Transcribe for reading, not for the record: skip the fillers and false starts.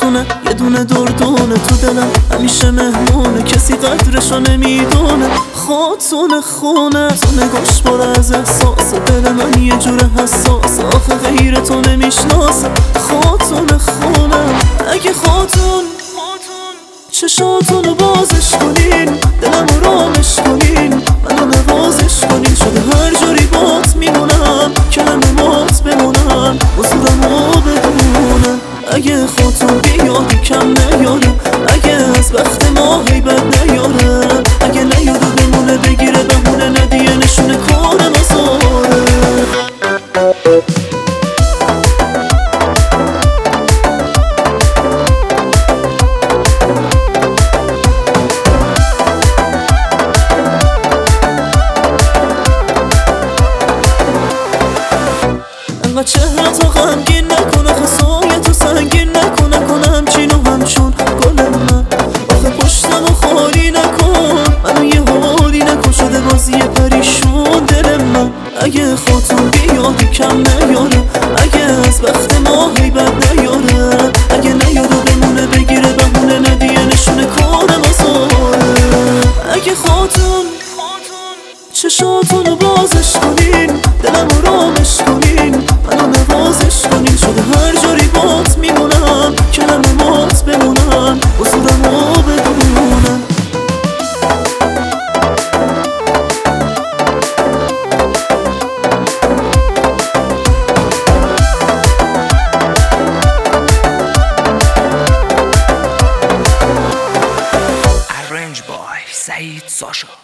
خاتونه یه دونه دردونه تو دلم همیشه مهمونه، کسی قدرشو نمیدونه. خاتون خونه تو نگاش باره از احساس، دل من یه جور حساس، آخه غیر تو نمیشناسه. خاتون خونه اگه خاتون چشاتونو بازش کنین، دلم رو رامش کنین، منو نوازش کنین. شده هر جوری بات میمونم، کلمات بمونن حضورمو بدونن. اگه خودتون بیاد کم نیاره، اگه از بخت ما هیبت نیاره، اگه نیاد و بمونه بگیره بهونه ندیه نشونه کار مزاره. انقدر چهره تو غمگین نکنه، خسایه تو سنگین نکنه، کنه همچین و همچون گل من. آخه پشتم و خالی نکن، منو یه حالی نکن، شده بازی پریشون دل من. اگه خودتون بیاد کم نیاره، اگه از بخت ما هیبت نیاره، اگه نیاد و بمونه بگیره بهونه ندیه نشونه کار مزاره. اگه خودتون چشاتونو بازش کنین، دلم رو رامش کنین، منو نوازش کنین. شده هر جوری بات میمونم، کلمات بمونن حضورمو بدونن. Arranged by Said Sasha.